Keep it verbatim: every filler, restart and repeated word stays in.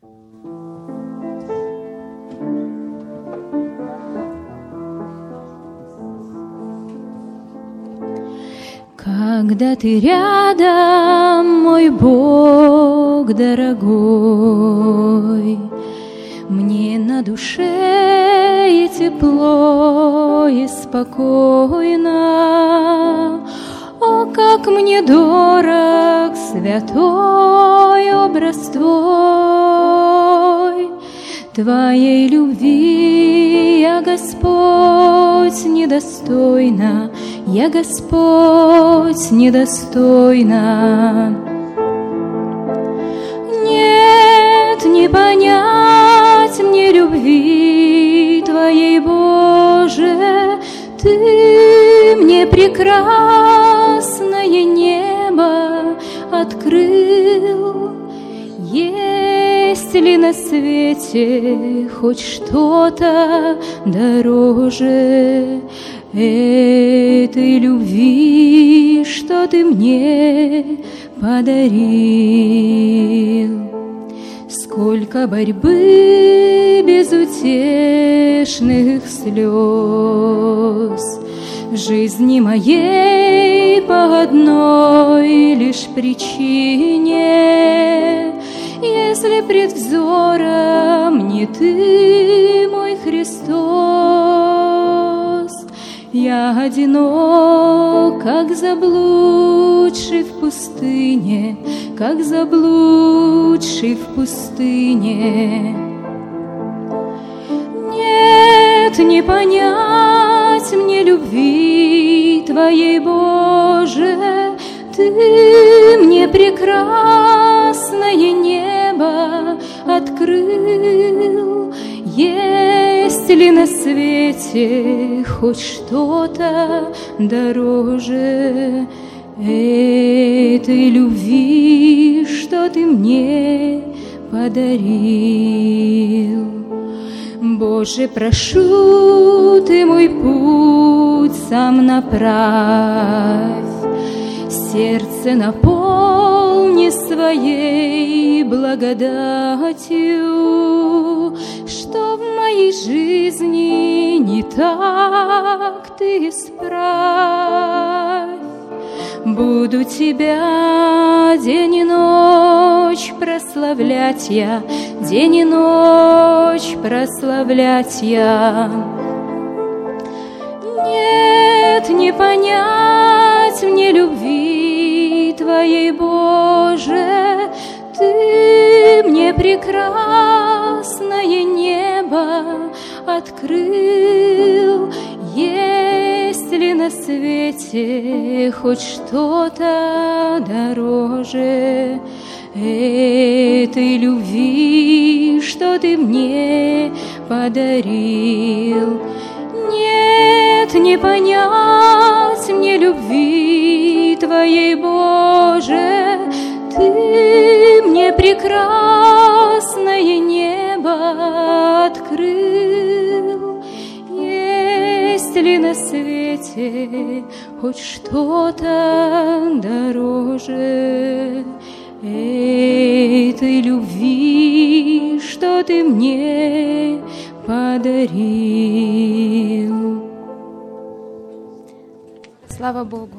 Когда ты рядом, мой Бог дорогой, мне на душе и тепло, и спокойно. О, как мне дорог святой образ Твой! Твоей любви я, Господь, недостойна, я, Господь, недостойна. Нет, не понять мне любви Твоей, Боже, Ты мне прекрасное небо открыл. Есть ли на свете хоть что-то дороже этой любви, что Ты мне подарил? Сколько борьбы, безутешных слез в жизни моей по одной лишь причине. Если пред взором не Ты, мой Христос, я одинок, как заблудший в пустыне, как заблудший в пустыне. Нет, не понять мне любви Твоей, Боже, Ты мне прекрасное небо открыл. Есть ли на свете хоть что-то дороже этой любви, что Ты мне подарил? Боже, прошу, Ты мой путь сам направь, сердце наполни своей благодатью, что в моей жизни не так, Ты исправь. Буду Тебя день и ночь прославлять я, день и ночь прославлять я. Нет, не понять мне любви Твоей, Боже, Ты мне прекрасное небо открыл. Есть ли на свете хоть что-то дороже этой любви, что Ты мне подарил? Нет, не понять мне любви Твоей, Боже, Ты мне прекрасное небо открыл. Есть ли на свете хоть что-то дороже этой любви, что Ты мне подарил? Слава Богу!